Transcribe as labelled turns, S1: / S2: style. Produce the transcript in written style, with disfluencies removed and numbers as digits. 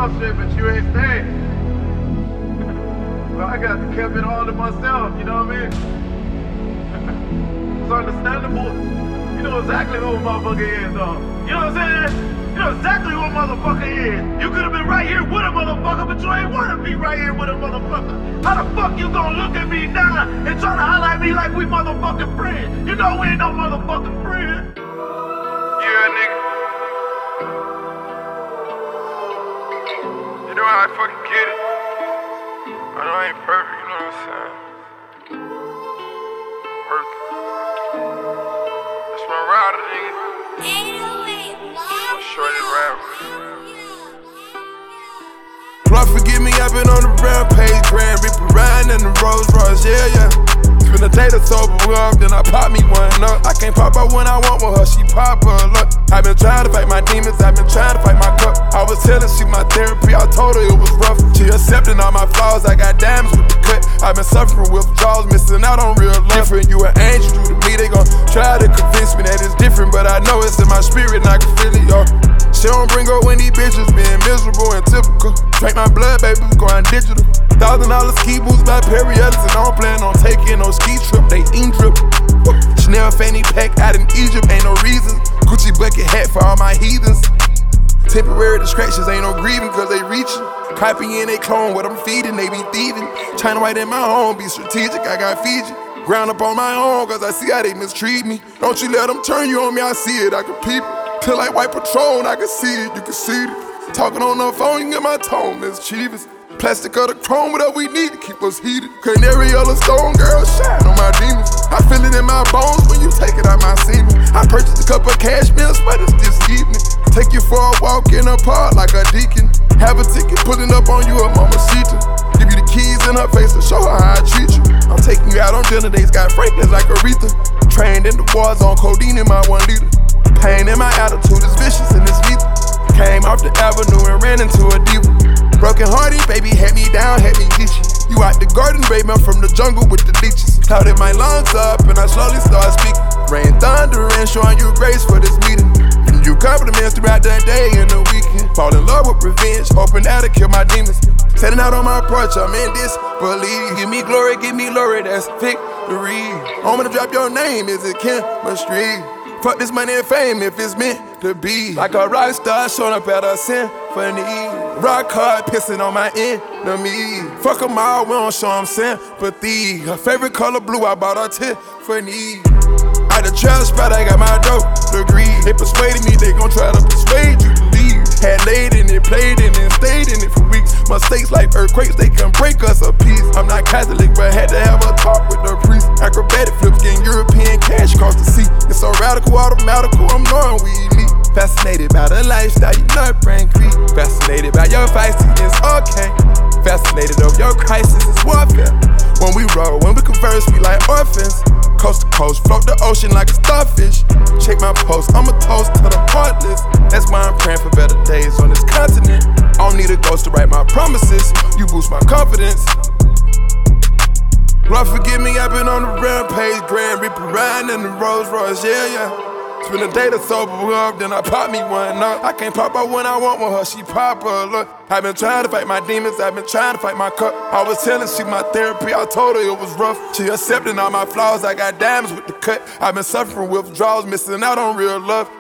S1: boss shit, but you ain't staying. Well, I got to keep it all to myself, you know what I mean? It's understandable. You know exactly who a motherfucker is, though. You know what I'm saying? You know exactly who a motherfucker is. You could have been right here with a motherfucker, but you ain't want to be right here with a motherfucker. How the fuck you gonna look at me now and try to holler at me like we motherfucking friends? You know we ain't no motherfucking friends.
S2: Yeah, nigga. You know how I fucking get it. I know I ain't perfect, you know what I'm saying? Perfect. That's my rider, nigga. I'm shorty rapper.
S3: Lord forgive me, I've been on the rampage, Grand Reaper riding in the Rolls Royce, yeah. Spend a day to sober up, then I pop me one up. I can't pop her when I want with her, she pop her look. I've been trying to fight my demons, I've been trying to fight my cup. I was telling she my therapy, I told her it was rough. She accepting all my flaws, I got diamonds with the cut. I've been suffering withdrawals, missing out on real love. Different, you an angel, you to me, they gon' try to convince me that it's different, but I know it's in my spirit and I can feel it, yo. She don't bring up when these bitches being miserable and typical. Drink my blood, baby, going digital. $1,000 ski boots by Perry Ellis, and I don't plan on taking no ski trip, they ain't drip. Chanel fanny pack out in Egypt, ain't no reason. Gucci bucket hat for all my heathens. Temporary distractions, ain't no grieving cause they reaching. Copying they clone what I'm feeding, they be thieving. Trying to write in my home, be strategic, I got Fiji. Ground up on my own cause I see how they mistreat me. Don't you let them turn you on me, I see it, I can peep it. Till like white patrol, I can see it, you can see it. Talking on the phone, you get my tone, mischievous. Plastic of the chrome, whatever we need to keep us heated. Canary yellow stone, girl, shine on my demons. I feel it in my bones when you take it out my semen. I purchased a cup of cashmere sweaters this evening. Take you for a walk in the park like a deacon. Have a ticket pulling up on you, a mamacita. Give you the keys in her face to show her how I treat you. I'm taking you out on dinner dates, got Franklin's like Aretha. Trained in the war zone, codeine in my 1 liter. Pain in my attitude is vicious and it's lethal. Came off the avenue and ran into a diva. Broken hearted, baby, had me down, had me get you. You out the garden, baby, I'm from the jungle with the leeches. Clouded my lungs up and I slowly start speaking. Rain, thunder, and showing you grace for this meeting. And you compliments throughout the day and the weekend. Fall in love with revenge, hoping that'll kill my demons. Setting out on my porch, I'm in disbelief. Give me glory, that's victory. I'm gonna drop your name, is it chemistry? Fuck this money and fame if it's meant to be. Like a rock star showing up at a symphony. Rock hard pissing on my enemy. Fuck them all, we don't show them sympathy. Her favorite color blue, I bought her Tiffany. At the trap spot, I got my dope degree. They persuaded me, they gon' try to persuade you to leave. Had laid in it, played in it, stayed in it for weeks. Mistakes like earthquakes, they can break us a piece. I'm not Catholic, but had to have a talk with the priest. Acrobatic flips, getting European cash across the sea. It's so radical, automatical, I'm knowing we elite. Fascinated by the lifestyle, you not brain creep. Fascinated by your feistiness, okay. Fascinated of your crisis, it's warfare. When we roll, when we converse, we like orphans. Coast to coast, float the ocean like a starfish. Check my post, I'm a toast to the heartless. That's why I'm praying for better days on this continent. I don't need a ghost to write my promises. You boost my confidence. Lord forgive me, I've been on the rampage, Grand Reaper riding in the Rolls Royce, yeah. Spend a day to sober up, then I pop me one up. I can't pop her when I want with her, she pop her look. I've been trying to fight my demons, I've been trying to fight my cup. I was telling she my therapy, I told her it was rough. She accepting all my flaws, I got diamonds with the cut. I've been suffering withdrawals, missing out on real love.